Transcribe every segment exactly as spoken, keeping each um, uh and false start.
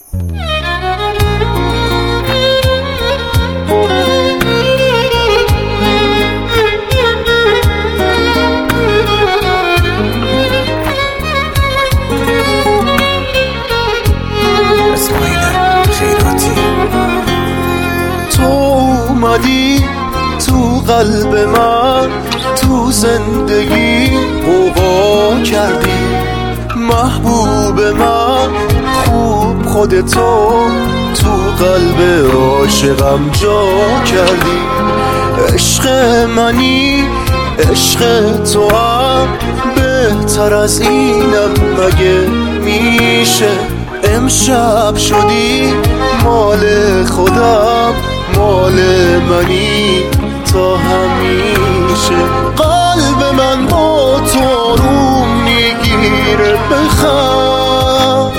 اومدی تو قلب من، تو زندگی غوغا کردی. محبوب من خوب خودتو تو قلب عاشقم جا کردی. عشق منی عشق تو هم بهتر از اینم مگه میشه؟ امشب شدی مال خودم، مال منی تا همیشه. قلب من با تو آروم میگیره، بخند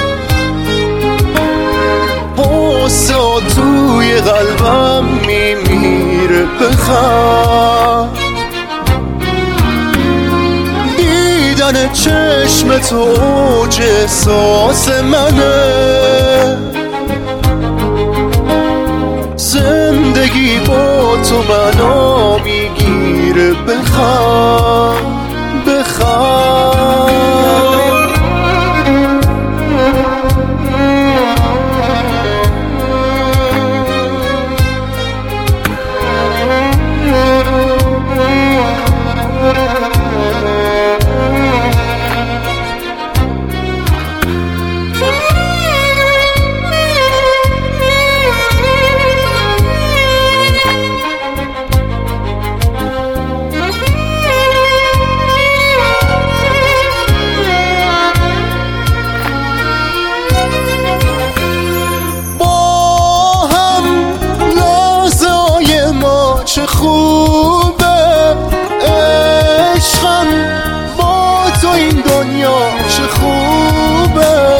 غصه توی قلبم میمیره، بخند دیدن چشم تو اوج احساس منه. زندگی با تو بنا میگیره، بخند بخند چه خوبه عشقم با تو، این دنیا چه خوبه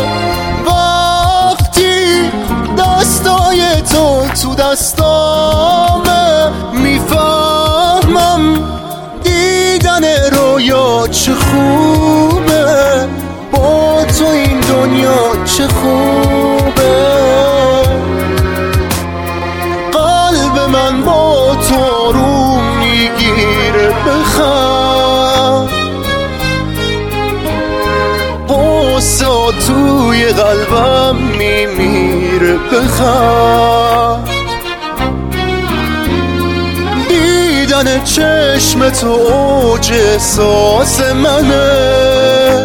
وقتی دستای تو تو دستامه. میفهمم دیدن رویا چه خوبه، با تو این دنیا چه خوبه. قلب من با تو آروم میگیره، بخند غصه توی قلبم میمیره، بخند دیدن چشم تو اوج احساس منه.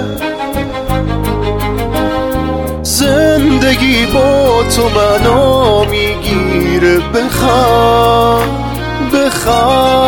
زندگی با تو بنا میگیره، بخند بخند